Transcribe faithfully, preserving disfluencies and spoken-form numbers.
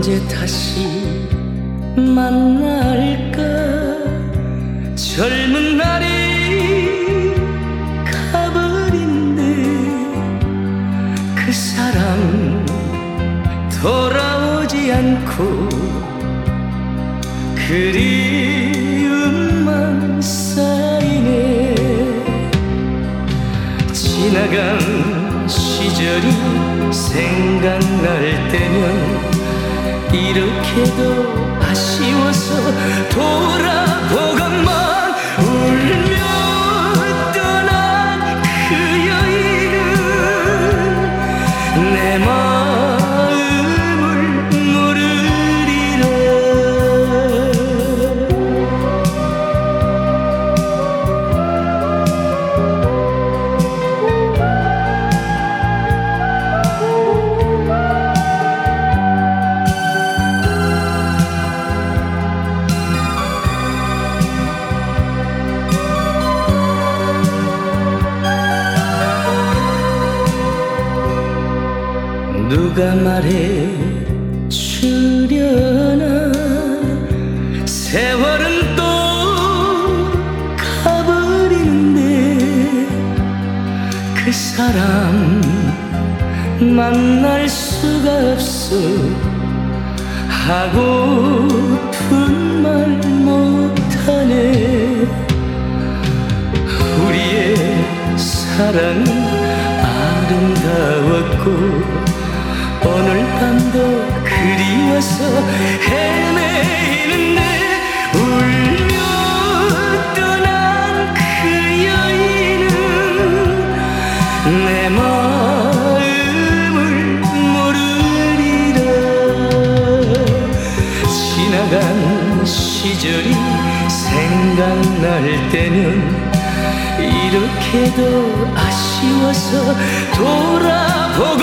언제 다시 만날까. 젊은 날이 가버린데 그 사람 돌아오지 않고 그리움만 쌓이네. 지나간 시절이 생각날 때면 이렇게도 아쉬워서 돌아보건만 울며 떠난 그 여인은 내 마음을 모르리라. 누가 말해 주려나. 세월은 또 가버리는데 그 사람 만날 수가 없어. 하고픈 말 못하네. 우리의 사랑은 아름다웠고 오늘 밤도 그리워서 헤매이는데 울며 떠난 그 여인은 내 마음을 모르리라. 지나간 시절이 생각날 때면 이렇게도 아쉬워서 돌아보고